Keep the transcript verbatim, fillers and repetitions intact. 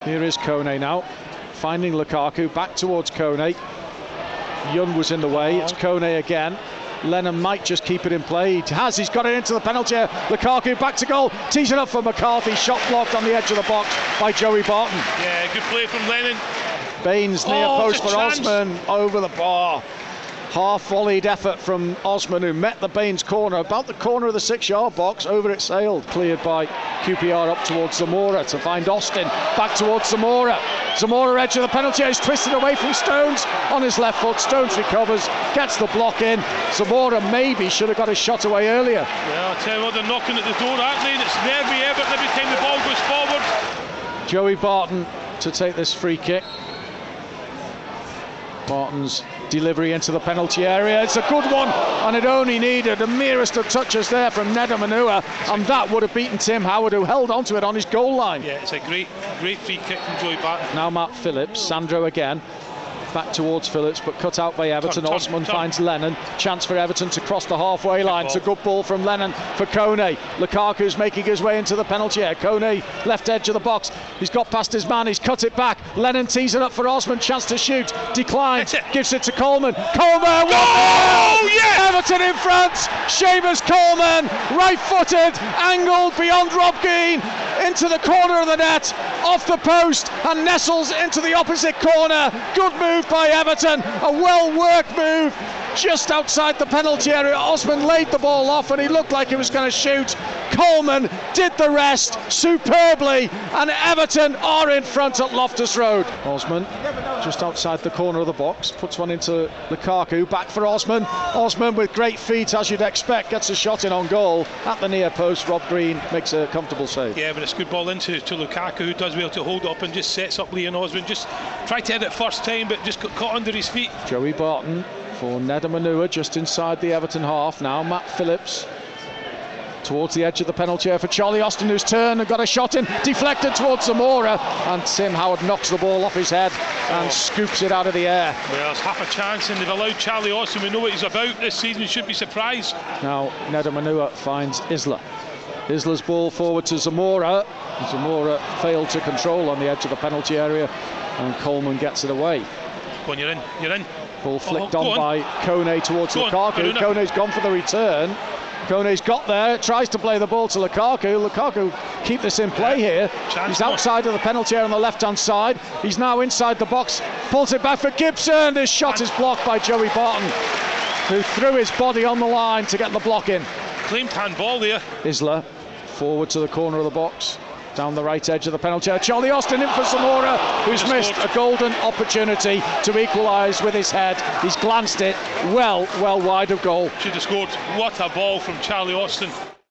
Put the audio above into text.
Here is Kone now, finding Lukaku, back towards Kone. Young was in the way, it's Kone again. Lennon might just keep it in play. He has, he's got it into the penalty area. Lukaku back to goal, tees it up for McCarthy, shot blocked on the edge of the box by Joey Barton. Yeah, good play from Lennon. Baines near oh, post for Osman, over the bar. Half-volleyed effort from Osman, who met the Baines corner, about the corner of the six-yard box, over it sailed. Cleared by Q P R up towards Zamora to find Austin, back towards Zamora. Zamora edge of the penalty, he's twisted away from Stones on his left foot. Stones recovers, gets the block in. Zamora maybe should have got his shot away earlier. Yeah, I'll tell you what, they're knocking at the door, aren't they? And it's nearly Everton every time the ball goes forward. Joey Barton to take this free kick. Barton's delivery into the penalty area, it's a good one, and it only needed the merest of touches there from Nedum Onuoha, and that would have beaten Tim Howard, who held onto it on his goal line. Yeah, it's a great great free kick from Joey Barton. Now Matt Phillips, Sandro again, back towards Phillips, but cut out by Everton. Turn, Osman turn, finds turn. Lennon, chance for Everton to cross the halfway line. It's a good ball from Lennon for Kone. Lukaku's making his way into the penalty area. Kone, left edge of the box, he's got past his man, he's cut it back. Lennon tees it up for Osman, chance to shoot, declines, it. gives it to Coleman. Coleman, oh yes! Everton in front. Seamus Coleman, right-footed, angled beyond Rob Keane, into the corner of the net, off the post, and nestles into the opposite corner. Good move by Everton, a well-worked move just outside the penalty area. Osman laid the ball off and he looked like he was going to shoot. Coleman did the rest superbly, and Everton are in front at Loftus Road. Osman just outside the corner of the box, puts one into Lukaku, back for Osman. Osman with great feet, as you'd expect, gets a shot in on goal at the near post. Rob Green makes a comfortable save. Yeah, but it's a good ball into to Lukaku, who does well to hold up and just sets up Leon Osman. Just tried to hit it first time, but just got caught under his feet. Joey Barton for Nedum Onuoha, just inside the Everton half. Now Matt Phillips towards the edge of the penalty area for Charlie Austin, who's turned and got a shot in, deflected towards Zamora, and Tim Howard knocks the ball off his head and oh. scoops it out of the air. Well, there's half a chance, and they've allowed Charlie Austin. We know what he's about this season, we shouldn't be surprised. Now Nedum Onuoha finds Isla. Isla's ball forward to Zamora. Zamora failed to control on the edge of the penalty area, and Coleman gets it away. Go on, you're in, you're in. Ball flicked oh, on, on by Kone towards go Lukaku. Kone's gone for the return. Kone's got there, tries to play the ball to Lukaku. Lukaku keep this in play here. Chance He's outside of the penalty area on the left-hand side. He's now inside the box, pulls it back for Gibson. This shot is blocked by Joey Barton, who threw his body on the line to get the block in. Claimed handball there. Isla forward to the corner of the box, down the right edge of the penalty area. Charlie Austin in for Zamora, who's missed a golden opportunity to equalise with his head. He's glanced it well, well wide of goal. Should have scored. What a ball from Charlie Austin.